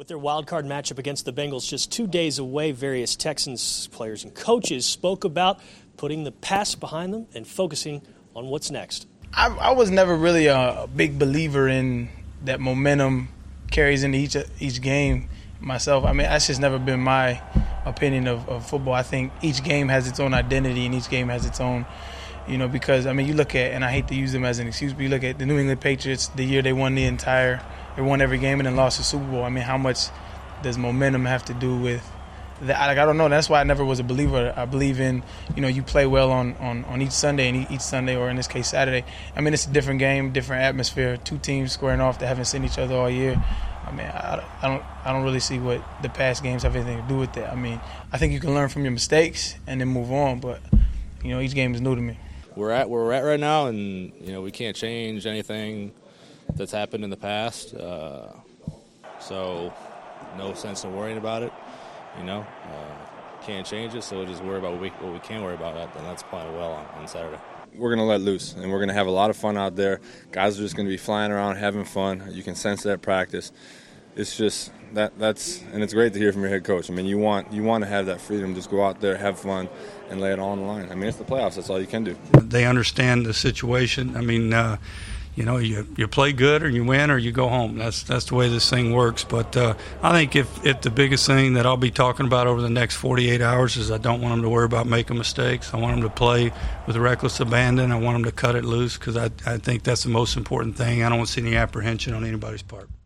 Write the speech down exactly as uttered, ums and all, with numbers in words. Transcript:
With their wild card matchup against the Bengals just two days away, various Texans players and coaches spoke about putting the past behind them and focusing on what's next. I, I was never really a big believer in that momentum carries into each each game myself. I mean, that's just never been my opinion of, of football. I think each game has its own identity and each game has its own, you know, because, I mean, you look at, and I hate to use them as an excuse, but you look at the New England Patriots, the year they won the entire, they won every game and then lost the Super Bowl. I mean, how much does momentum have to do with that? Like, I don't know. That's why I never was a believer. I believe in, you know, you play well on, on, on each Sunday and each Sunday, or in this case Saturday. I mean, it's a different game, different atmosphere, two teams squaring off that haven't seen each other all year. I mean, I, I don't I don't really see what the past games have anything to do with that. I mean, I think you can learn from your mistakes and then move on, but, you know, each game is new to me. We're at where we're at right now, and, you know, we can't change anything that's happened in the past. Uh, so no sense in worrying about it, you know. Uh, can't change it, so we'll just worry about what we, what we can worry about, and that's playing well on, on Saturday. We're going to let loose, and we're going to have a lot of fun out there. Guys are just going to be flying around, having fun. You can sense that at practice. It's just that that's, and it's great to hear from your head coach. I mean, you want you want to have that freedom, just go out there, have fun, and lay it all on the line. I mean, it's the playoffs. That's all you can do. They understand the situation. I mean, uh, you know, you you play good or you win or you go home. That's that's the way this thing works. But uh, I think if, if the biggest thing that I'll be talking about over the next forty-eight hours is I don't want them to worry about making mistakes. I want them to play with reckless abandon. I want them to cut it loose because I, I think that's the most important thing. I don't see any apprehension on anybody's part.